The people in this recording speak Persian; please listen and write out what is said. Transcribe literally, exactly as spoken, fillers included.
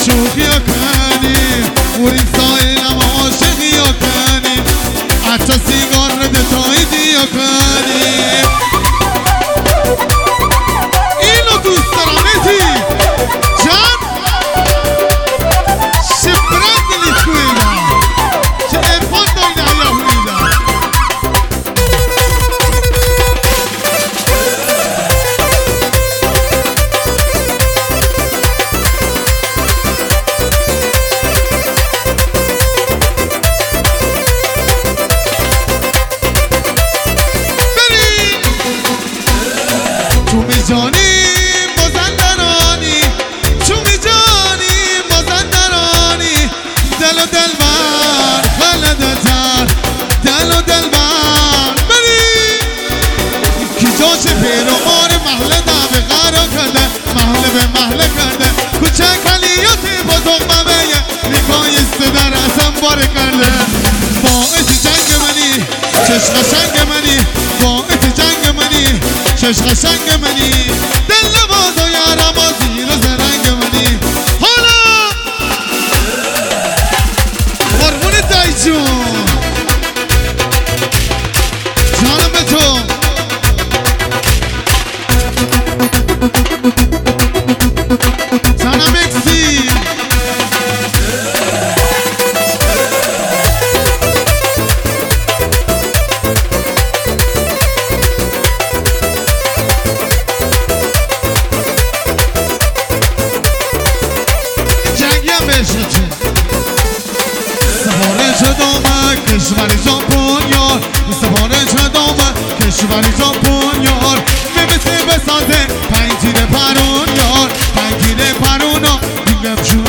شوخی ها کنیم ورین سایلم عاشقی ها کنیم حتی سیگار رده تاییدی ها کنیم اینو دوست دارم ایتی جان شبرند دلیت کویدم که ارفان داینه هیا هویدم تو میجانی مازندرانی تو میجانی مازندرانی دل و دلبر خلدتر دل و دلبر بری کی جاش پیرو مار محله دعوه قرار کرده محله به محله کرده کوچه کلیاتی با دغمه بیه نگاهیست در ازم باره کرده باعث جنگ منی چشم قشنگ منی باعث جنگ منی چشم قشنگ منی دل نواز و یارم و زیر و زرنگ منی حالا قربون دایی جون جانم به تو جانم اکسی سفاره شدم کشوری ژاپنیار سفاره شدم کشوری ژاپنیار ببسه بسازه پنج تیر پرون یار پنج تیر پرون ها دیگم شو